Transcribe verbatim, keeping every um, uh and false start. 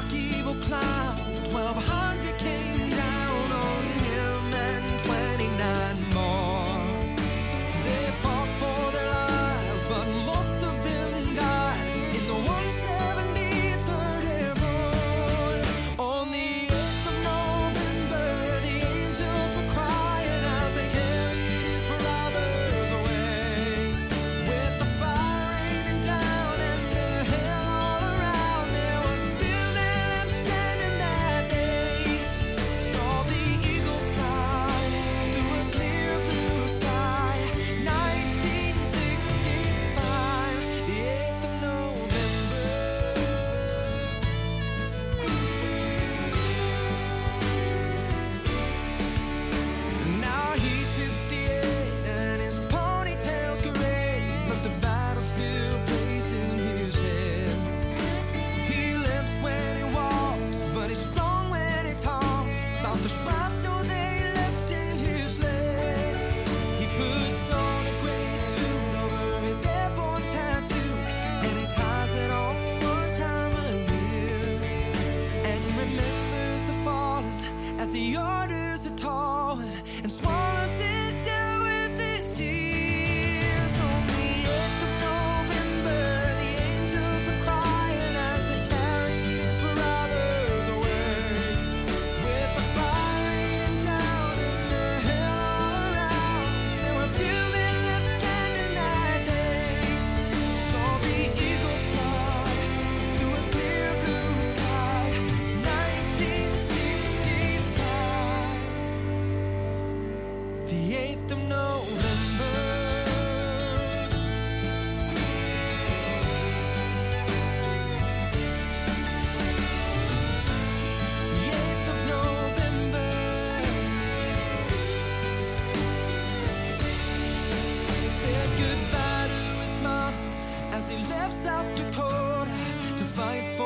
evil cloud. Twelve hundred came down on him and twenty-nine more. They fought for their lives, but most of them died in the one seventy-third Airborne. On the eighth of November, the angels were crying as they carried his brothers away. With the fire raining down and the hell all around, there was few that left standing that day. Saw the eagle fly through a clear blue sky. nineteen sixty-five, the eighth of November. Now he's fifty-eight and his ponytail's gray, but the battle still plays in his head. He limps when he walks, but he's strong when he talks about the shrapnel they left in his leg. He puts on a gray suit over his airborne tattoo, and he ties it on one time a year, and remembers the fallen as he orders it toward and swallows it down with his tears. On the eighth of November, the angels were crying as they carried his brothers away. With the fire raining down and the hell all around, there were few men left standing that day. Saw the eagle fly through a clear blue sky. nineteen sixty-five, the eighth of November. The eighth of November. Said goodbye to his mom as he left South Dakota to fight